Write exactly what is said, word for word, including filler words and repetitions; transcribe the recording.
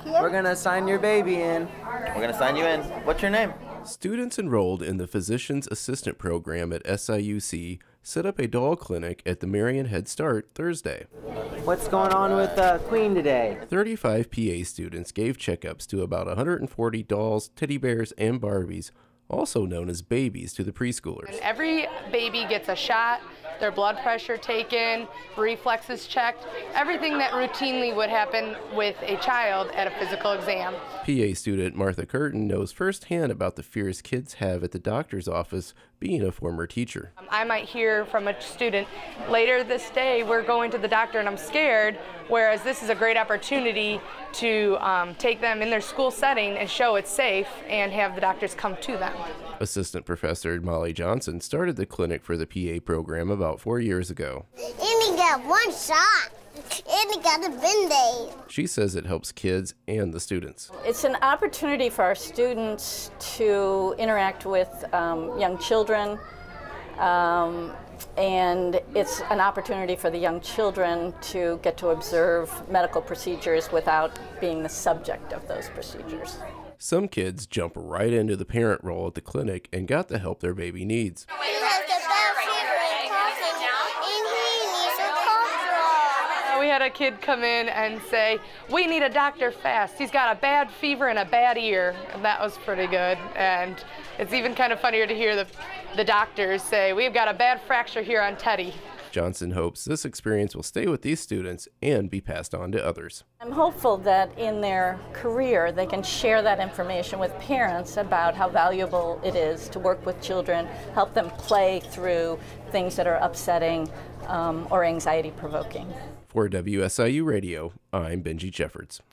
We're going to sign your baby in. We're going to sign you in. What's your name? Students enrolled in the Physician's Assistant Program at S I U C set up a doll clinic at the Marion Head Start Thursday. What's going on with uh, Queen today? thirty-five P A students gave checkups to about one hundred forty dolls, teddy bears, and Barbies, also known as babies to the preschoolers. And every baby gets a shot, their blood pressure taken, reflexes checked, everything that routinely would happen with a child at a physical exam. P A student Martha Curtin knows firsthand about the fears kids have at the doctor's office, being a former teacher. I might hear from a student, later this day we're going to the doctor and I'm scared, whereas this is a great opportunity to um, take them in their school setting and show it's safe and have the doctors come to them. Assistant Professor Molly Johnson started the clinic for the P A program about four years ago. And he got one shot, and he got a Band-Aid. She says it helps kids and the students. It's an opportunity for our students to interact with um, young children, um, and it's an opportunity for the young children to get to observe medical procedures without being the subject of those procedures. Some kids jump right into the parent role at the clinic and got the help their baby needs. He has the bad fever and coughing, and he needs a cough drop. We had a kid come in and say, we need a doctor fast. He's got a bad fever and a bad ear. And that was pretty good. And it's even kind of funnier to hear the, the doctors say, we've got a bad fracture here on Teddy. Johnson hopes this experience will stay with these students and be passed on to others. I'm hopeful that in their career they can share that information with parents about how valuable it is to work with children, help them play through things that are upsetting um, or anxiety-provoking. For W S I U Radio, I'm Benji Jeffords.